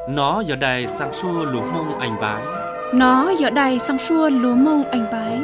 Nó giờ đây sang xua lúa mông anh bái. Nó giờ đây sang xua lúa mông anh bái.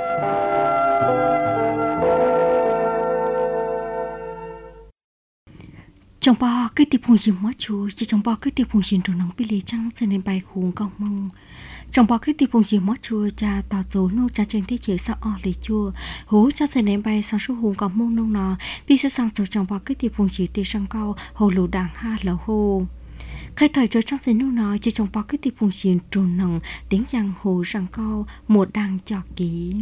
Trong bao cái tiệp hùng gì mất chú chỉ trong bao cái tiệp hùng gì rồi nóng bị lê trắng sẽ nên bài khung con mông. Trong bao cái tiệp hùng gì mất chú cha tao dấu nô cha trên thế chế sao ở lê chua hú cha sẽ nên bài sang số hùng con mông nông nọ vì sẽ sang số trong bao cái tiệp hùng gì tiêu sang cao hồ lù đàng ha lẩu hồ. Khai thời cho chắc sẽ nô nọ chỉ trong bao cái tiệp hùng gì trồn nòng tiếng giang hồ sang cao một đàng cho kỹ.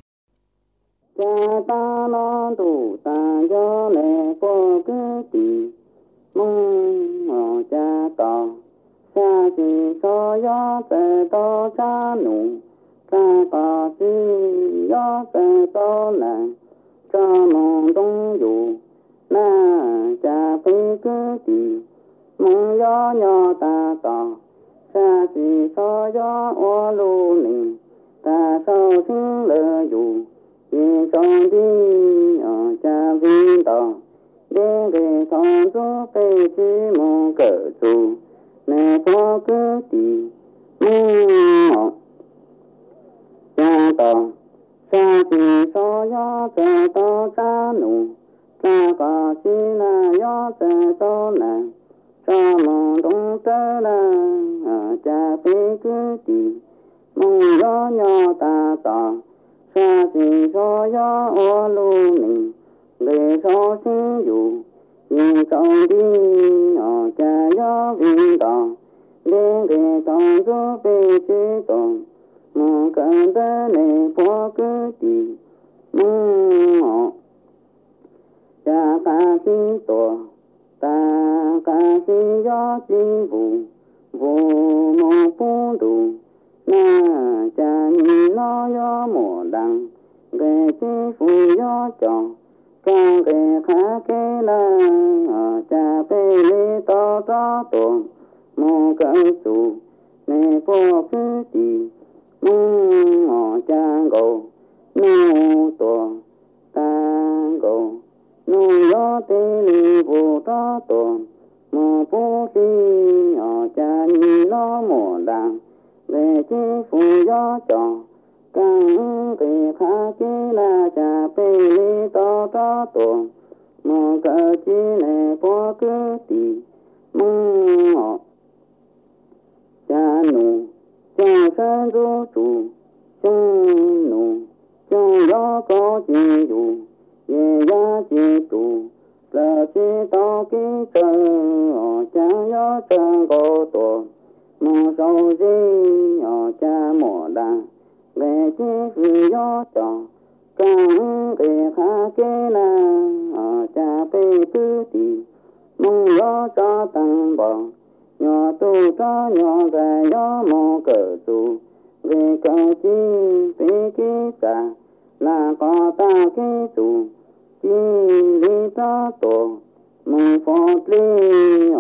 Cha ta non tu ta cho mẹ có cái gì mong mò cha ta cha chỉ cho gió về to cha nụ cha ta chỉ gió về to nàng cha mong đông dù na cha phải cái gì mong gió nhỏ ta ta cha chỉ cho gió ô lu nị ta sao xin lỡ dù vì trong đi ở cha vinh tỏ để về thong số tây chỉ mong cỡ dù mẹ có cứ gì mong cha tỏ cha chỉ so gió về to cha nụ cha có chỉ là gió về to nàng cha mong đông tớ là cha phải cứ gì mong gió nhỏ ta tỏ cha chỉ cho gió ô lu nị để cho xin dù nhìn trong đi ở cha gió vinh tỏ để trong gió về chế tồn mong cần tới này có cứ gì mong cha ca xin tổ ta ca xin gió xin vụ vụ mong phú đủ na cha nhìn nó gió mùa đằng ghé chế phụ gió trò càng ghé khá kê la cha bê lê to to tuồng mô cỡ chủ mẹ vô cứ gì mô cha gồ nô tuồng ta gồ nô gió tê lì vô to tuồng mô bố đi cha nhìn nó mùa đằng về chế phụ gió trò càng về khá chế là cha bê lê to to tuồng mô cỡ chế nè bó cứ tì mô cha nụ cha sơn rô trụ chung nụ chung gió có chế dù về giá chế trụ là chế to kê tờ cha gió cha có tuồng mô sâu dê cha mùa đàng về chế phi gió trò càng về khá kê la cha bê tư tì mong gió cho tăng bò nhỏ tu cho nhỏ về gió mô cỡ dù về cỡ chi bê kê xa là có ta kê dù chi lý ta tổ mong phọt lý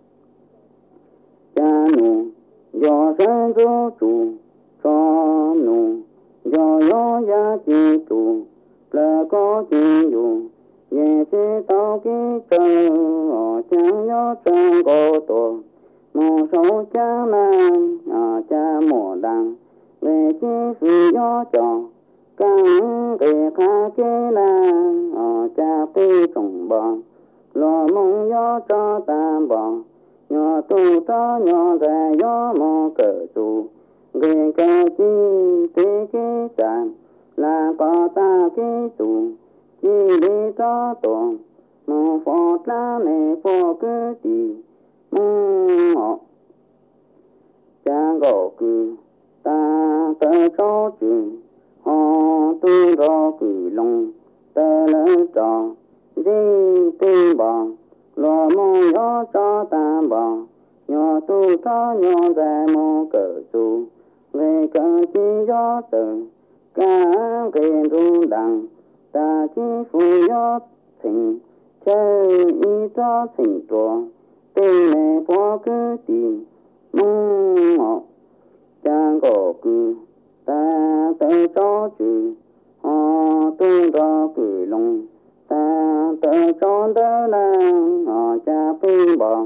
cha nụ gió sơn rô trụ cho nụ gió gió giá chi trụ là có chi dù về chế tao ký trời chẳng gió chẳng có tổ mô sâu cha mang cha mùa đằng về chế phi gió trò càng về khá kế la cha bê trồng bò lo mong gió cho ta bò nhỏ tu cho nhỏ về gió mô cỡ dù về ca chi tế kế sàn là có ta kế dù chi lý cho tuồng mô phọt la mẹ phô cứ gì mô cha gỗ cư ta tơ cho chừng họ tu rõ cử lòng tơ lỡ trò đi tinh bò lo mô gió cho ta bò nhỏ tu cho nhỏ về mô cỡ dù về cỡ chi gió tử ca về ru đằng ta chi phụ gió thịnh chơi y cho thịnh trò tên mẹ bó cứ tìm mong cha gỗ cư ta tới cho chữ họ tu rõ cử lòng ta tới cho đỡ là họ cha phi bò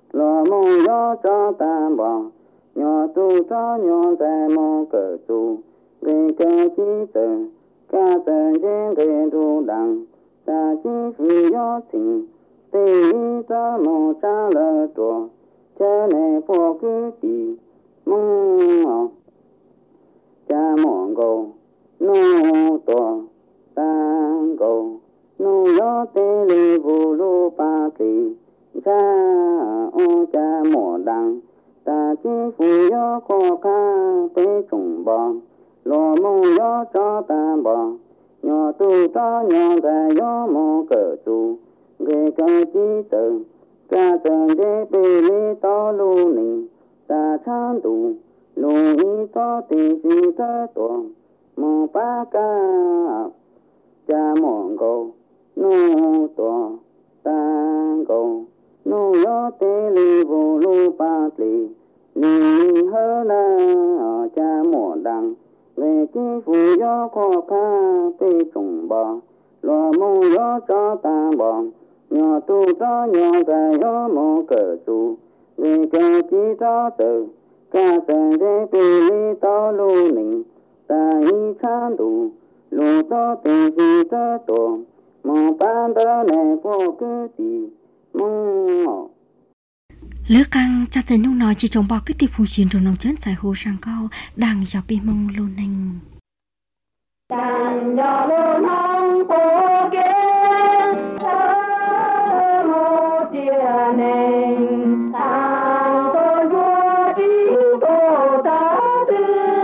lo mong gió cho tam bỏ nhỏ tu cho nhỏ dài mong cờ tu gây cơ chi tờ ca tờ trên gây đu đằng ta chi phi gió tình tê cho mong cha lơ trò cha này phô cứ tì mong cha mong cầu nô tòa tăng cầu nô gió tê lì vô lô ba tì cha ô cha mỏ đằng ta chi phu gió khó ca tế trùng bò lo mong gió cho ta bò nhỏ tu cho nhỏ ra gió mô cờ tu ghê cơ chi tử ca tờ đế bê lê to lưu nình ta chán tu lưu ý to tì chi thơ tuồng mô ba ca cha mong cầu nô tòa tăng cầu nô gió tê lì vô lô ba lì lì hơ na cha mùa đằng về chi phù gió khó ca tê trùng bò lo mong gió cho ta bò nhỏ tu cho nhỏ ra gió mô cờ tu về cờ chi cho tử ca tờ đế bì lì to lưu nình ta y chán đủ lù to tê chi tơ tổ mong ban tơ nè vô cứ tì mong lứa căng cha tên nhung nói chỉ trồng bao cái tiệp phù chiến rồi nông chén giải hồ sang cao đang dạo bị mông lô nành đàn dạo lô nông cô kê thơ mô tia nành tàng tôn vua trí cô ta tư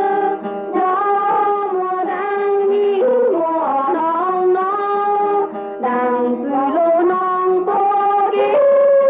gió mùa đang đi mùa nông nông đàn từ lô nông cô kê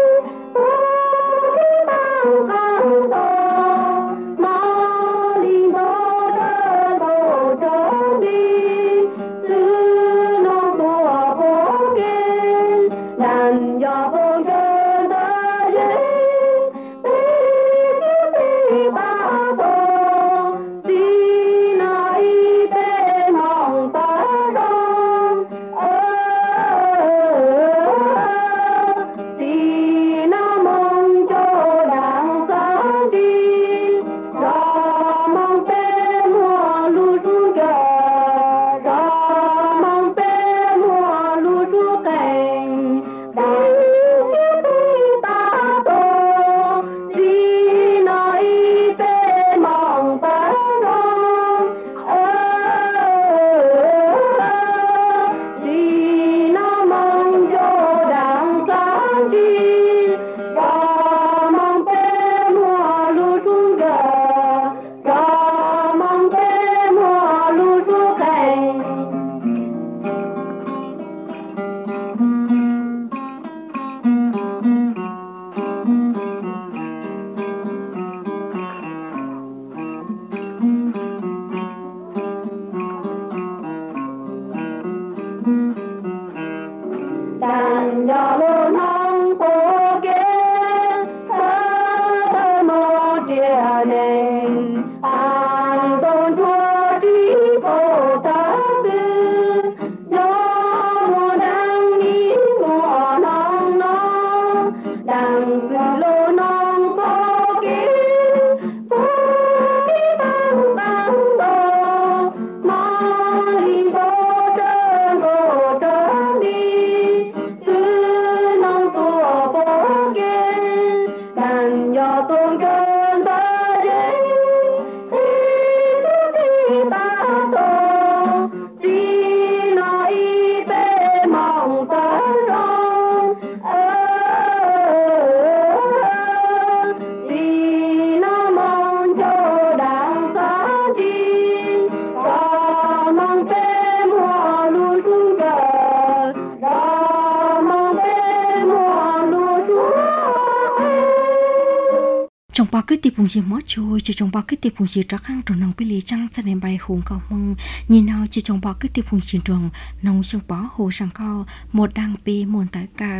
trong bao cái tiệp phùng gì mót chui chỉ trong bao cái tiệp phùng gì trắc khang rồi nông bị lý trăng ra nên bay hùng cao mông nhìn nào chỉ trong bao cái tiệp phùng gì trường nông trong bó hồ sang cao một đăng pi một tái cờ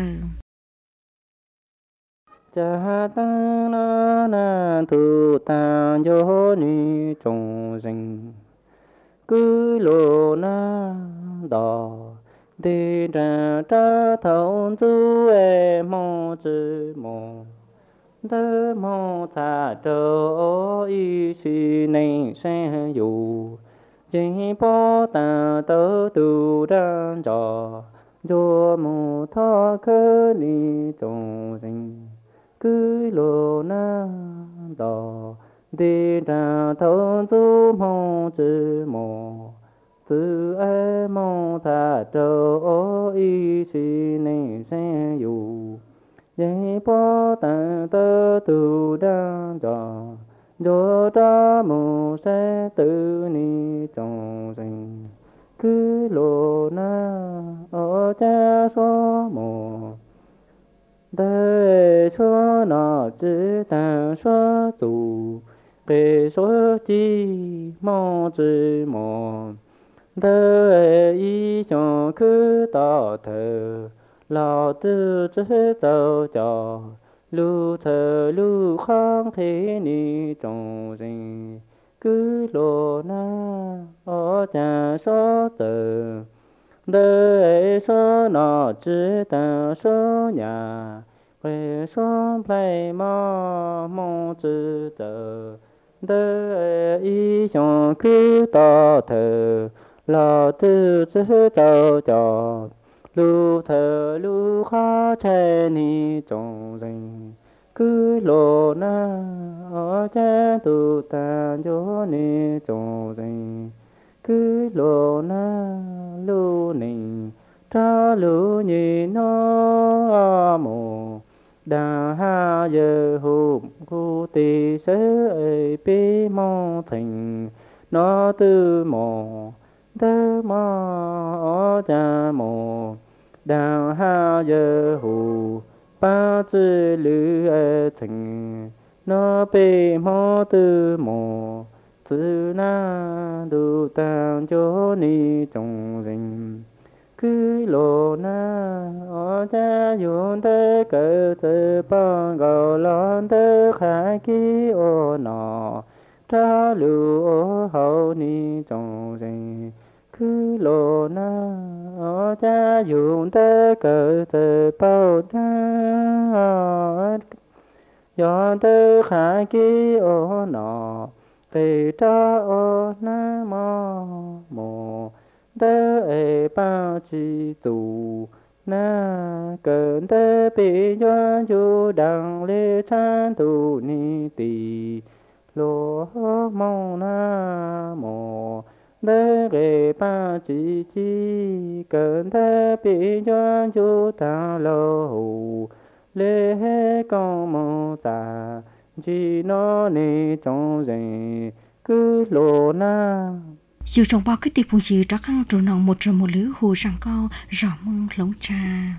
cha ta na tu ta yo ni trong rừng cứ lô na đò đi ra ta thấu chú em mò chữ mò đơ mô thà trô y si nên sen dù chỉ bó tà tớ tu đan trò đô mô thọ cơ ni trông sinh cứ lô na đò đi ra thôn du mô chư mô từ ai mô thà trô y si nên sen dù dây bó tà tơ tu đan trò đô ra mô sẽ tự ni trong sinh cứ lô na ở cha số mô đời số nọ chữ ta số tù bề số chi mô chữ mô đời ý cho cứ tỏ thờ lão tư chế tàu trò lưu thờ lưu kháng thế ni trong sinh cứ lô na ở cha số tử đời số nọ chữ ta số nhà về số plei mò mô chữ tử đời ý cho cứ tỏ thờ lão tư chế tàu trò lưu thờ lưu khá che ni trong sinh cứ lô na ở cha tu ta cho ni trong sinh cứ lô na lưu ninh cha lưu nhi nó mồ đà ha giờ hụp khu tì sớ ơi bế mô thành nó tư mồ đơ mò ở cha mồ đào ha giờ hù ba chữ lư thành nó bề mô tư mồ chữ na đủ tàng cho ni trong rình cứ lô na ở cha yun tê cơ tê băng gạo lon tê khai ký ô nọ cha lưu ô hậu ni trong rình cứ lô na ở cha dùng tê cờ tê bao đá do tê khả ký ô nọ tê cha ô na mò mò tê ê bao chi tù na cơn tê bị doan chú đăng lê chan tù ni tì lô mong na mò đế ghê ba chỉ chi cơn thế bị doan chú ta lô hù lê hê con mô tà chỉ nó nê trong dành cứ lô na dù trong bao cái tiệp phùng gì đó khăn trụ nòng một rồi một lứa hồ rằng co rõ mông lống trà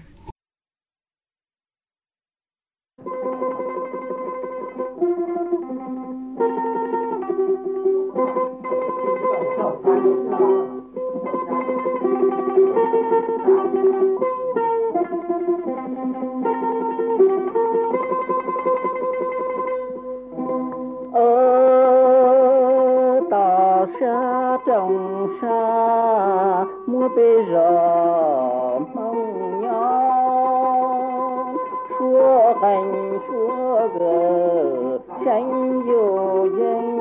trong xa mua bê giờ mong nhau xua cành xua gờ tranh vô danh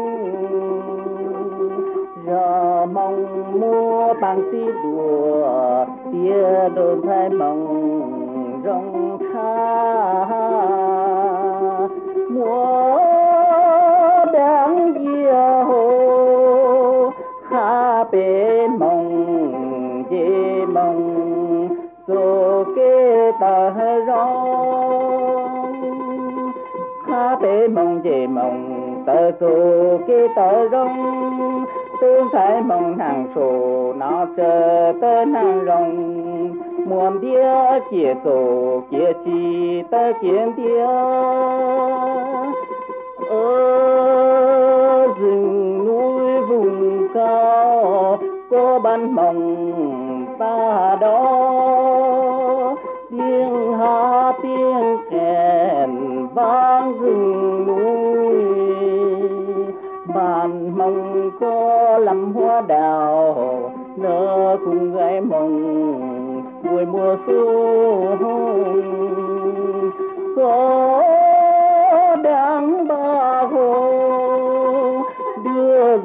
giờ mong mua bằng tí đùa tia đồn thay mong rong xa mua đáng yêu bế mong dê mong dù kê tờ rong ha bế mong dê mong tờ dù kê tờ rong tương thái mong hàng sổ nó chờ tên hàng rong muôn đĩa chia sổ chia chi tờ kiến đĩa ở rừng núi vùng cao có ban mộng ta đó tiếng hát tiếng kèn vang rừng núi ban mộng có làm hoa đào nở cùng gái mộng buổi mùa xuân có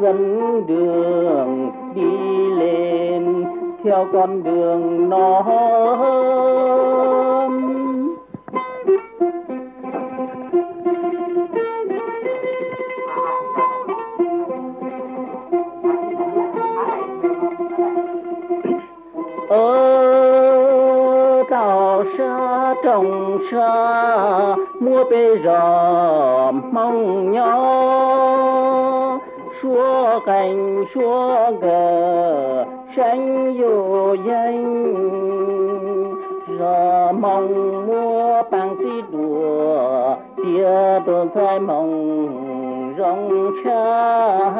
dẫn đường đi lên theo con đường nó ở đào xa trồng xa mua bê rò mong nhau xua cành xua gờ xanh vô danh rò mong mua bằng xí đùa tia đồn phải mong rong xa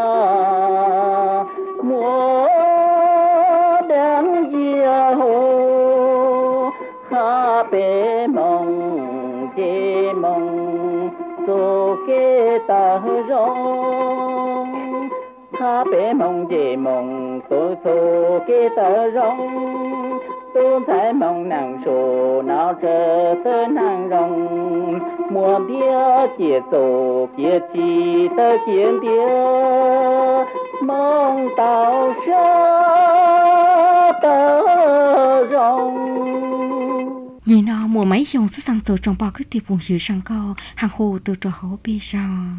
mua đáng dìa hồ ha bê mong chê mong tô kê ta rong ha bê mong chê mong tô tô kê ta rong tôn thái mong nàng sổ nào trở tơ nàng rong mùa bia chia tổ kia chi tơ kiến tia mong tao sơ tơ rong nhìn nó mùa mấy dòng sức sang tổ trong bao cái tiệp vùng dưới sang cao hàng hồ từ trò hố bê rong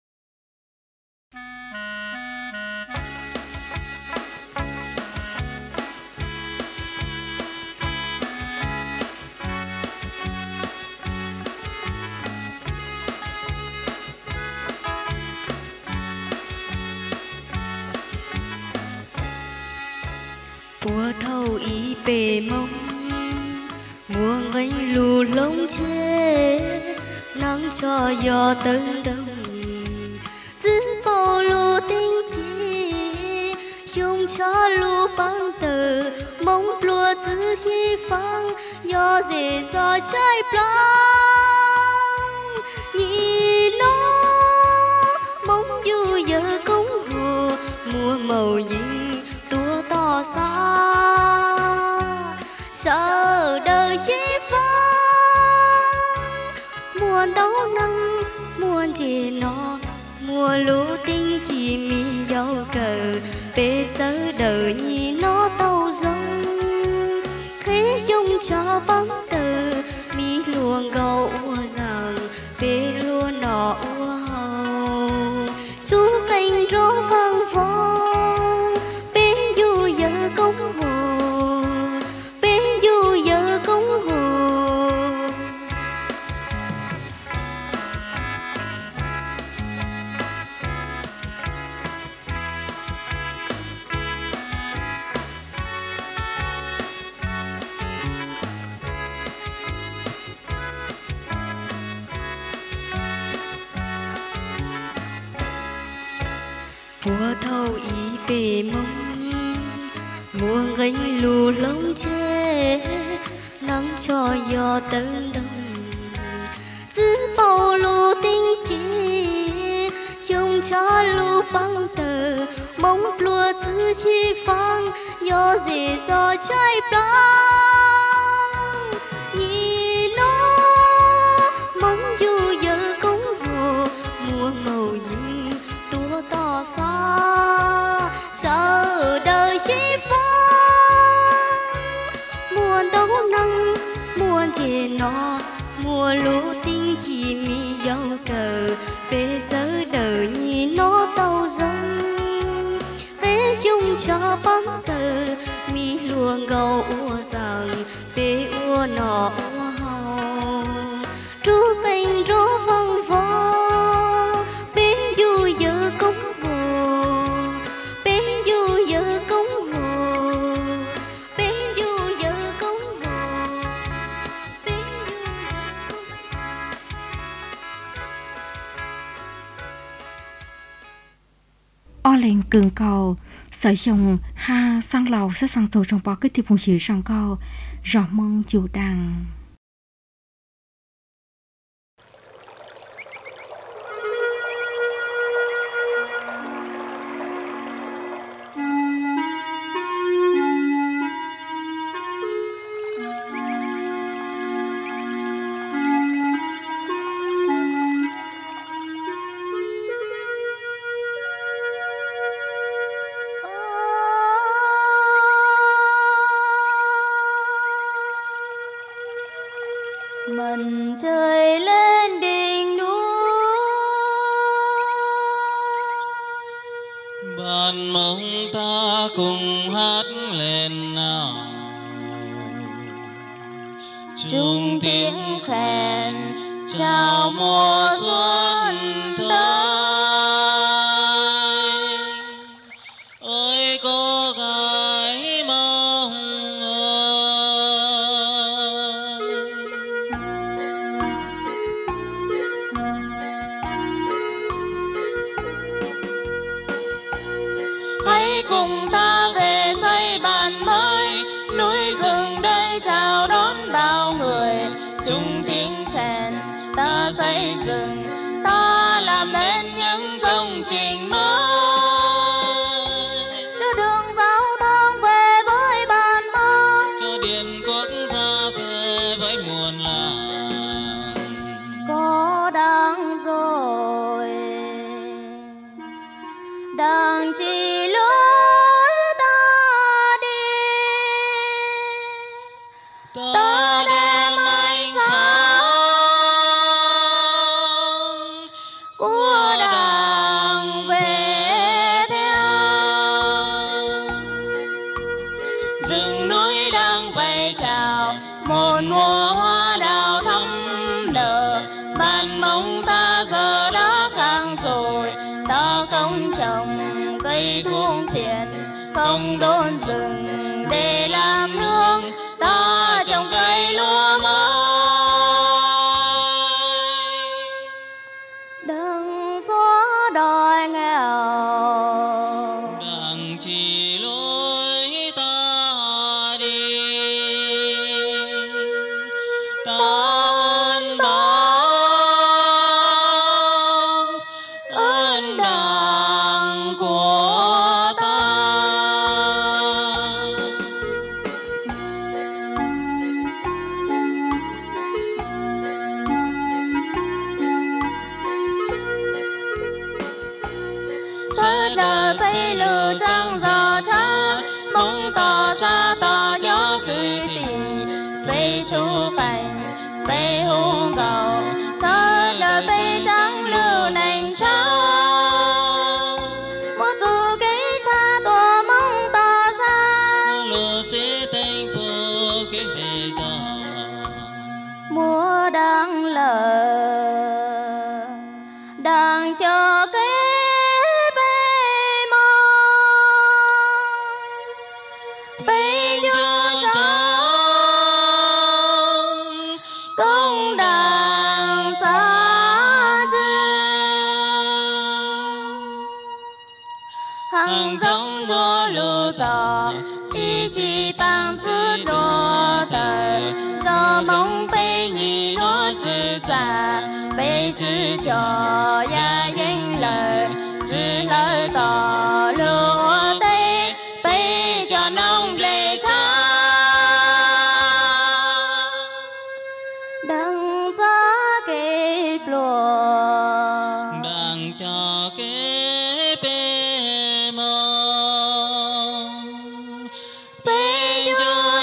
mùa thâu ý bề mông mùa ngành lù lông chê nắng cho gió tưng đông giữ bao lù tinh chi dùng cho lù băng tờ mong lùa giữ chi phăng gió dễ gió trái plong nhìn nó mong dù giờ cũng hồ mùa màu nhìn tua to xa sợ đời chi phăng muôn đấu năng muôn chê nó mùa lũ tinh chỉ mi dấu cờ bê sớ đời nhì nó tàu rong khế dung cho bóng tờ mi luồng gầu ua rằng bê lua nọ ua hầu xuống cành rô vang vong bê du giờ công hồ bê du giờ công hồ mùa thâu ý bề mông mùa gánh lù lông chê nắng cho gió tưng đông giữ bao lù tinh chi dùng cho lù băng tờ mong lùa giữ chi phăng gió dễ gió trái plong nhìn nó mong dù giờ cũng hồ mùa màu nhìn tua to xa sợ đời chi phăng muôn đấu năng muôn chê nó mùa lũ tinh chỉ mi dấu cờ bê sớ đời nhìn nó tàu rong khế dung cho bóng tờ mi luồng gầu ua rằng bê ua nọ ua hầu trú cành rô vang vong bê du giờ công hồ bê du giờ công hồ bê du giờ công hồ bê du o lên cường cầu sợi chồng ha sang lầu sẽ sang tổ trong bao cái tiệp vùng dưới sang cao rõ mong chủ đằng mình chơi lên đỉnh núi ban mong ta cùng hát lên nào chung tiếng khen chào mùa xuân tới ơi cô gái mong hãy cùng ta về xây bàn mới núi rừng đây chào đón bao người chung tiếng khen ta xây dựng ta làm nên những công trình mới cho đường giao thông về với bàn mong cho điện quốc gia về với muôn làng có đáng rồi đang chỉ lối ta đi ta đem ánh sáng của đảng về theo rừng núi đang vẫy chào một mùa hoa đào thắm nở bàn mong ta giờ đã khang rồi ta không trồng cây thuốc phiện không đốn rừng để làm nương ta trồng cây lúa mới đừng xóa đói nghèo đặng chỉ lối ta đi tan báo ơn đảng của ta. suốt đời phải lựa trăng giò cha mong tỏ ra tỏ gió cứ tình về chu cảnh về hùng cầu suốt đời phải trắng lưu nành cha một dù cái cha tổ mong tỏ ra Lúa chỉ thành phố cái gì cho mùa đang lờ đang cho cái công đảng ta hàng giống mùa lúa tỏ ý chí bằng sự đô tờ do mong bê nhị lúa chữ trả bê chữ cho gia danh lời chữ lời tỏ lúa tây bê cho nông lệ cha đừng giá kịp lùa đảng cho kế bê mong bê cho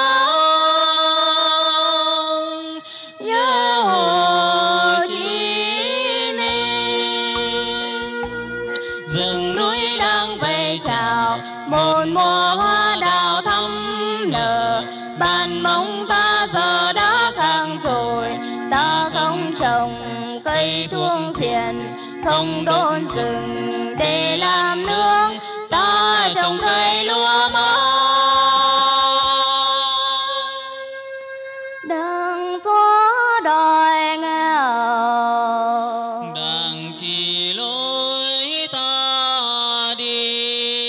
trong nhớ Hồ Chí Minh rừng núi đang vẫy chào một mùa hoa đào thắm nở bàn mong ta giờ đã khang rồi ta không trồng cây thuốc phiện không đốn rừng để làm nương ta trồng cây lúa mới đừng xóa đói nghèo đảng chỉ lối ta đi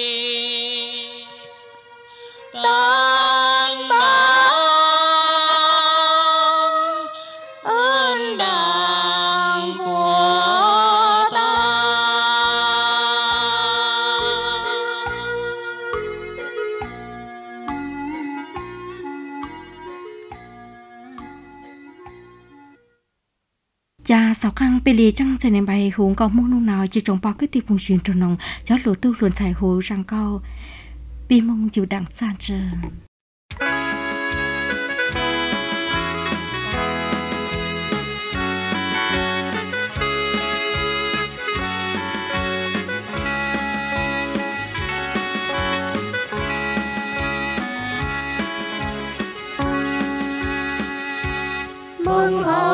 tan báo ơn đảng của ta. cha sáu khang bê lì trăng trên nền bài hùng có mông nung nào chỉ trồng bao cái tiệp vùng xuyên tròn nồng cho lúa tư luồn xài hồ răng cao bi mông chịu đặng san trơn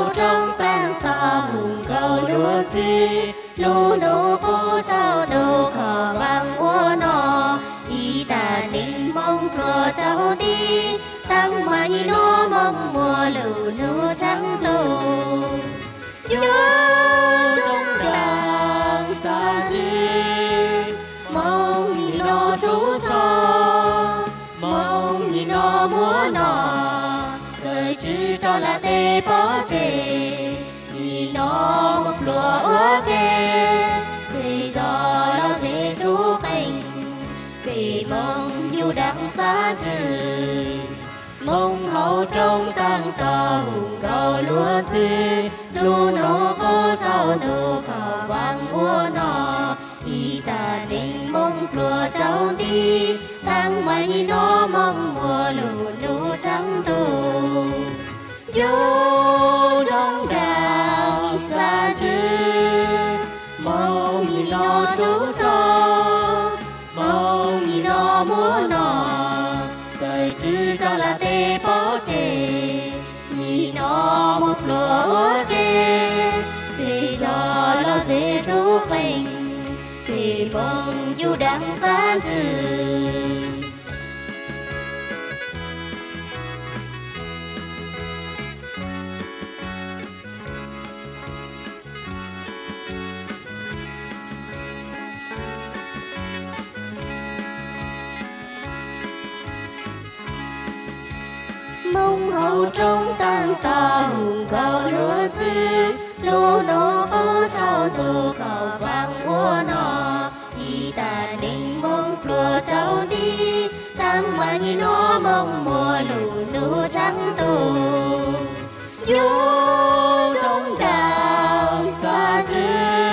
hậu trong tan to hùng cầu lúa chi lúa nô cô sao đồ khờ vang ua nọ y ta định mong pro cháu đi tăng mai nó mong mùa lũ nô trắng tô nhớ trong đàn xa chi mong nhìn nó số so mong nhìn nó múa nọ rồi chứ cho là tê bỏ chê nhìn nó một lúa ua kê dây gió lo dễ chú cảnh vì mong yêu đắng xa trừ mong hậu trong tăng to hùng cầu lúa chi lúa nô cô sao đồ khảo vang ua nọ y ta định mong lúa cháu đi tăng mây nó mong mùa lũ lũ trắng tô vô trong đàn xa chứ mong nhìn nó xấu xó mong nhìn nó múa nọ rồi chứ cho là tê bỏ chê nhìn nó một lúa ua kê dễ gió lo dễ chú cảnh vì mong yêu đắng xa trừ mong hậu trong tăng to hùng cầu lúa chi lúa nô cô sao đồ khảo vang ua nọ y ta định mong lúa cháu đi tăng mai nó mong mùa lũ lũ trắng tô vô trong đàn xa chứ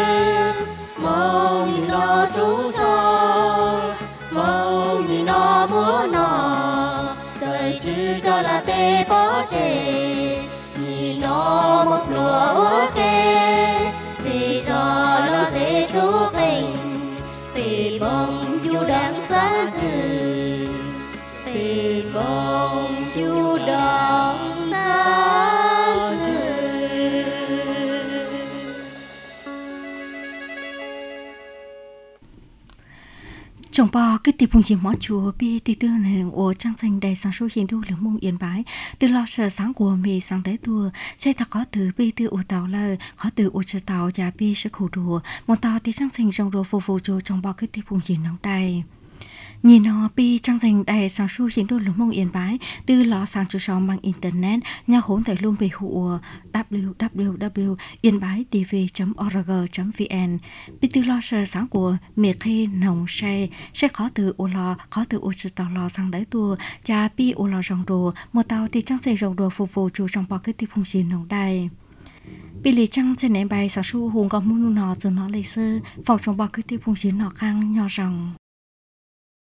mong nhìn nó số so mong nhìn nó múa nọ rồi chứ cho là tê bỏ chê nhìn nó một lúa ua kê dễ gió lo dễ chú cảnh vì mong yêu đắng xa trừ vì mong yêu đắng xa trừ. Trong bò cái tiệp phùng gì món chùa bi ti tư này ở trang thành đầy sáng số hiện đô lượng mông yên bái từ lo sợ sáng của mì sáng tới tua sẽ thật có từ bi từ ô tàu lời có từ ô chợ tàu và bi sẽ khổ đùa một tàu thì trang thành trong đồ phục vụ cho trong bò cái tiệp phùng gì nóng đầy nhìn nó bi trang thành đầy sáng số hiện đô lượng mông yên bái từ lo sáng chủ sóng bằng internet nhà hỗn tại luôn về hụa www.yên-bái-tv.org.vn bi từ lo sợ sáng của mì khi nồng say sẽ khó từ ô lo khó từ ô chợ tàu lo sang đấy tua và bi ô lo rong đồ một tàu thì trang thành rong đồ phục vụ cho trong bò cái tiệp phùng gì nóng đầy bị lì trăng trên nền bay sáng số hùng có muốn nọ từ nó lấy sơ phòng trong bò cái tiệp phùng gì nọ khang nhỏ ròng